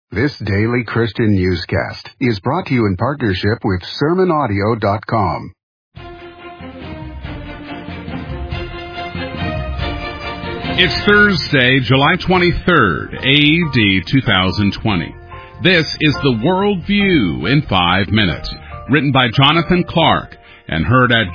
This daily Christian newscast is brought to you in partnership with SermonAudio.com. It's Thursday, July 23rd, A.D. 2020. This is The Worldview in 5 minutes, written by Jonathan Clark and heard at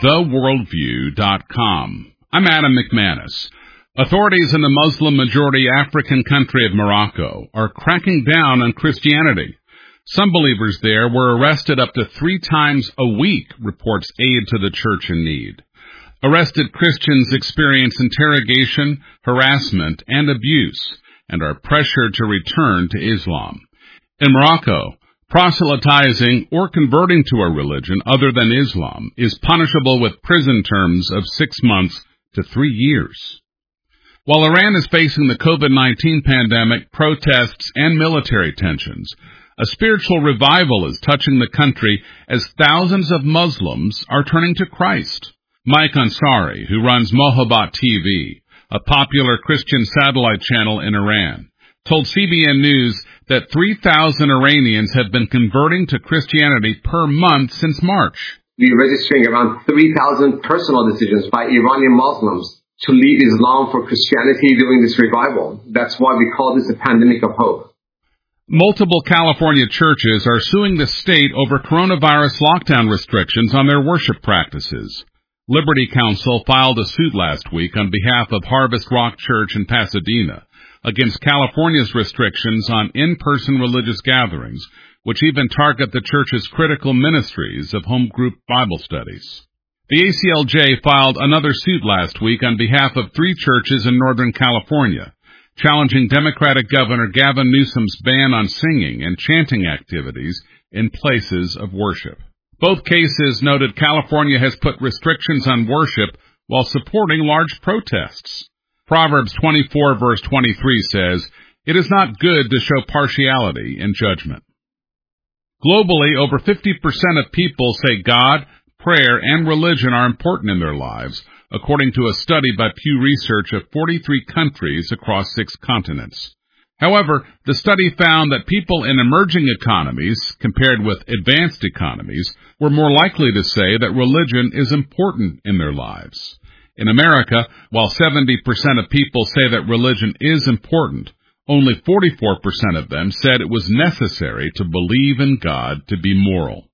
theworldview.com. I'm Adam McManus. Authorities in the Muslim-majority African country of Morocco are cracking down on Christianity. Some believers there were arrested up to 3 times a week, reports Aid to the Church in Need. Arrested Christians experience interrogation, harassment, and abuse, and are pressured to return to Islam. In Morocco, proselytizing or converting to a religion other than Islam is punishable with prison terms of 6 months to 3 years. While Iran is facing the COVID-19 pandemic, protests, and military tensions, a spiritual revival is touching the country as thousands of Muslims are turning to Christ. Mike Ansari, who runs Mohabbat TV, a popular Christian satellite channel in Iran, told CBN News that 3,000 Iranians have been converting to Christianity per month since March. We're registering around 3,000 personal decisions by Iranian Muslims to leave Islam for Christianity during this revival. That's why we call this a pandemic of hope. Multiple California churches are suing the state over coronavirus lockdown restrictions on their worship practices. Liberty Counsel filed a suit last week on behalf of Harvest Rock Church in Pasadena against California's restrictions on in-person religious gatherings, which even target the church's critical ministries of home group Bible studies. The ACLJ filed another suit last week on behalf of 3 churches in Northern California, challenging Democratic Governor Gavin Newsom's ban on singing and chanting activities in places of worship. Both cases noted California has put restrictions on worship while supporting large protests. Proverbs 24 verse 23 says, "It is not good to show partiality in judgment." Globally, over 50% of people say God, prayer, and religion are important in their lives, according to a study by Pew Research of 43 countries across 6 continents. However, the study found that people in emerging economies, compared with advanced economies, were more likely to say that religion is important in their lives. In America, while 70% of people say that religion is important, only 44% of them said it was necessary to believe in God to be moral.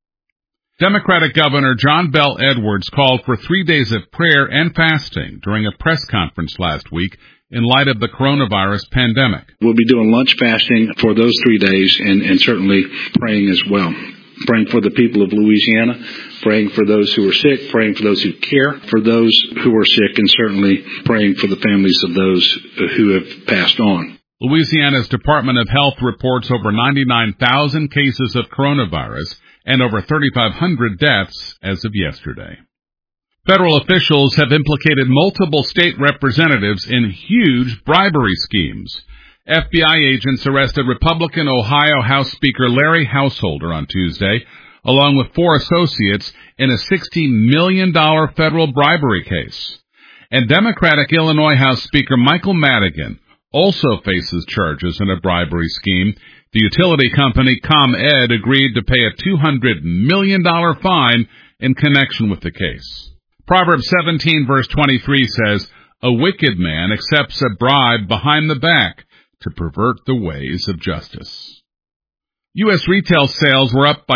Democratic Governor John Bel Edwards called for 3 days of prayer and fasting during a press conference last week in light of the coronavirus pandemic. We'll be doing lunch fasting for those 3 days and certainly praying as well. Praying for the people of Louisiana, praying for those who are sick, praying for those who care for those who are sick, and certainly praying for the families of those who have passed on. Louisiana's Department of Health reports over 99,000 cases of coronavirus and over 3,500 deaths as of yesterday. Federal officials have implicated multiple state representatives in huge bribery schemes. FBI agents arrested Republican Ohio House Speaker Larry Householder on Tuesday, along with 4 associates in a $60 million federal bribery case. And Democratic Illinois House Speaker Michael Madigan also faces charges in a bribery scheme. The utility company ComEd agreed to pay a $200 million fine in connection with the case. Proverbs 17 verse 23 says, "A wicked man accepts a bribe behind the back to pervert the ways of justice." U.S. retail sales were up by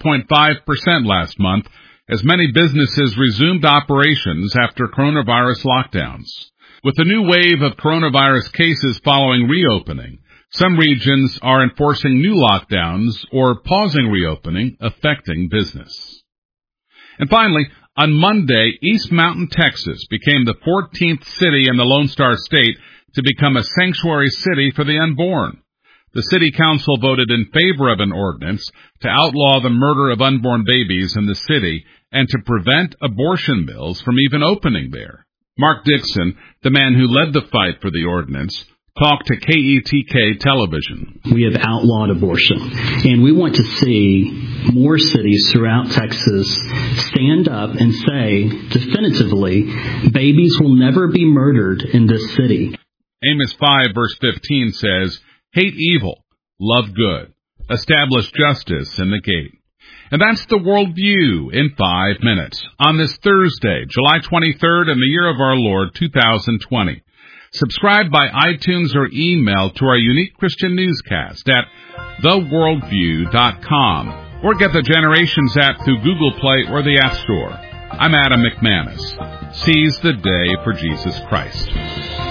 7.5% last month as many businesses resumed operations after coronavirus lockdowns. With the new wave of coronavirus cases following reopening, some regions are enforcing new lockdowns or pausing reopening, affecting business. And finally, on Monday, East Mountain, Texas became the 14th city in the Lone Star State to become a sanctuary city for the unborn. The city council voted in favor of an ordinance to outlaw the murder of unborn babies in the city and to prevent abortion mills from even opening there. Mark Dixon, the man who led the fight for the ordinance, talked to KETK television. We have outlawed abortion, and we want to see more cities throughout Texas stand up and say definitively, babies will never be murdered in this city. Amos 5 verse 15 says, "Hate evil, love good, establish justice in the gate. And that's the Worldview in 5 minutes on this Thursday, July 23rd in the year of our Lord, 2020. Subscribe by iTunes or email to our unique Christian newscast at theworldview.com or get the Generations app through Google Play or the App Store. I'm Adam McManus. Seize the day for Jesus Christ.